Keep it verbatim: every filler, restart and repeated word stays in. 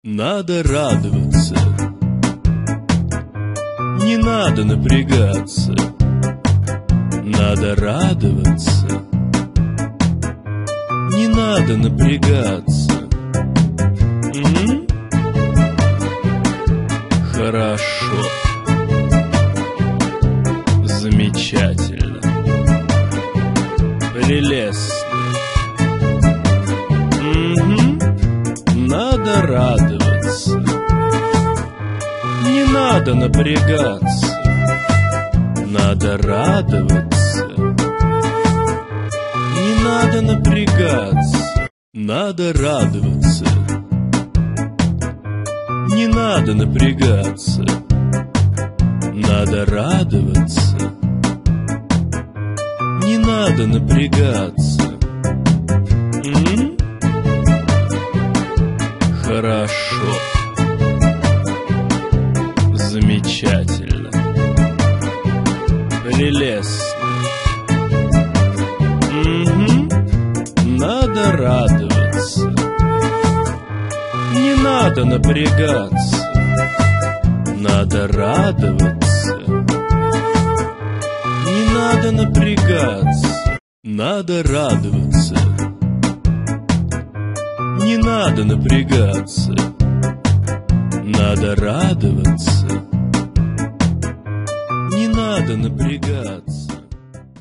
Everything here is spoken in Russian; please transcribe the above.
Надо радоваться, не надо напрягаться. Надо радоваться, не надо напрягаться. М? Хорошо, замечательно, прелестно. Угу. Надо радоваться, не надо напрягаться. Надо радоваться, не надо напрягаться. Надо радоваться, не надо напрягаться. Надо радоваться, не надо напрягаться. М? Хорошо, замечательно, прелестно. Угу. Надо радоваться, не надо напрягаться. Надо радоваться, не надо напрягаться. Надо радоваться, не надо напрягаться. Надо радоваться, не надо напрягаться.